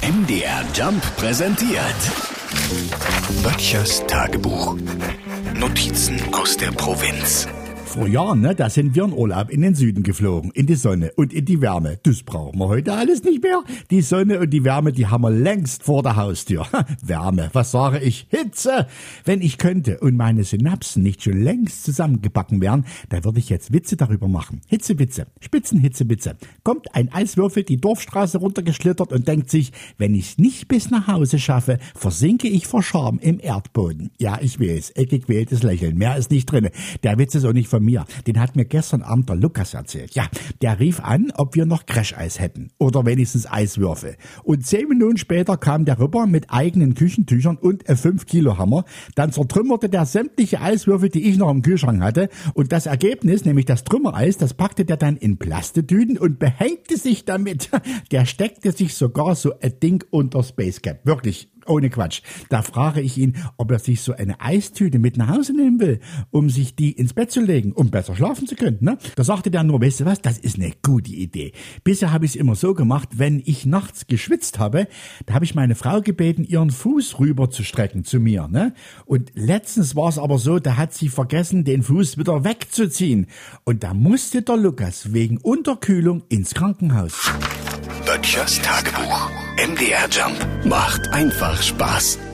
MDR Jump präsentiert Böttchers Tagebuch. Notizen aus der Provinz. Vor Jahren, da sind wir in Urlaub in den Süden geflogen, in die Sonne und in die Wärme. Das brauchen wir heute alles nicht mehr. Die Sonne und die Wärme, die haben wir längst vor der Haustür. Wärme, was sage ich? Hitze! Wenn ich könnte und meine Synapsen nicht schon längst zusammengebacken wären, da würde ich jetzt Witze darüber machen. Hitzewitze, Spitzenhitzewitze. Kommt ein Eiswürfel die Dorfstraße runtergeschlittert und denkt sich, wenn ich's nicht bis nach Hause schaffe, versinke ich vor Scham im Erdboden. Ja, ich weiß, gequältes Lächeln, mehr ist nicht drin. Der Witz ist auch nicht von mir. Den hat mir gestern Abend der Lukas erzählt. Ja, der rief an, ob wir noch Crasheis hätten. Oder wenigstens Eiswürfel. Und 10 Minuten später kam der rüber mit eigenen Küchentüchern und 5-Kilo-Hammer. Dann zertrümmerte der sämtliche Eiswürfel, die ich noch im Kühlschrank hatte. Und das Ergebnis, nämlich das Trümmereis, das packte der dann in Plastetüten und behängte sich damit. Der steckte sich sogar so ein Ding unter Spacecap. Wirklich. Ohne Quatsch. Da frage ich ihn, ob er sich so eine Eistüte mit nach Hause nehmen will, um sich die ins Bett zu legen, um besser schlafen zu können. Ne? Da sagte der nur, weißt du was, das ist eine gute Idee. Bisher habe ich es immer so gemacht, wenn ich nachts geschwitzt habe, da habe ich meine Frau gebeten, ihren Fuß rüber zu strecken zu mir. Ne? Und letztens war es aber so, da hat sie vergessen, den Fuß wieder wegzuziehen. Und da musste der Lukas wegen Unterkühlung ins Krankenhaus. Böttchers Tagebuch. MDR Jump macht einfach Spaß.